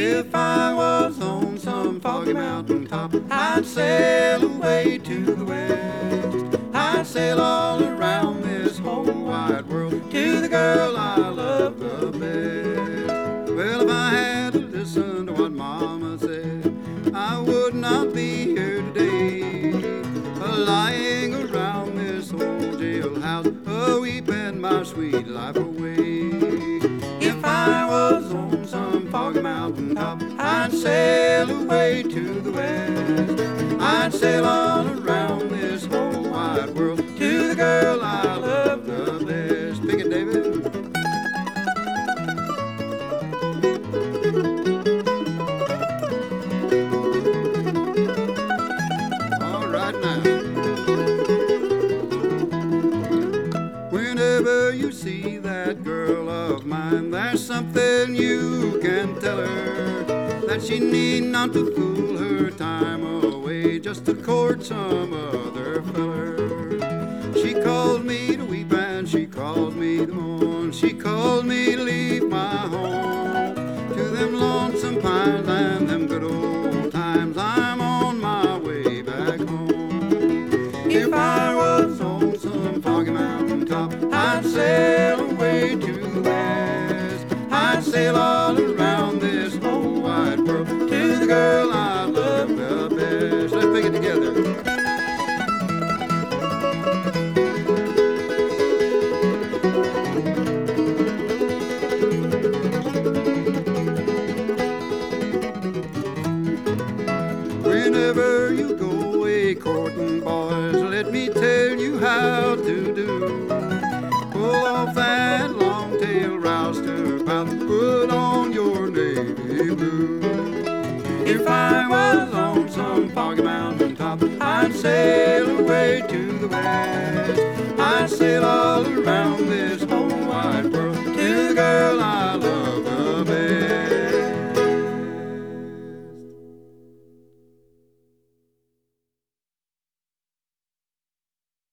If I was on some foggy mountain top, I'd sail away to the west. I'd sail all around this whole wide world to the girl I love the best. Well, if I had to listen to what Mama said, I would not be here today, lying around this old jailhouse, weeping my sweet life away. If I was on some foggy mountain top, I'd sail away to the west. I'd sail all around this whole wide world to the girl I love the best. Pick it, David. All right now. Whenever you see that girl of mine, there's something you can tell her, that she need not to fool her time away just to court some other feller. She calls me to weep and she calls me to mourn. She calls me to leave my home to them lonesome pines and them good old times. I'm on my way back home. If I was on some foggy mountain top, I'd sail away to the west. I'd sail all around this whole wide world to the girl I love the best. Let's pick it together. Whenever you go a-courting, boys, let me tell you how to do. Pull off that long-tail roustabout, put on your navy blue. If I was on some foggy mountain top, I'd sail away to the west. I'd sail all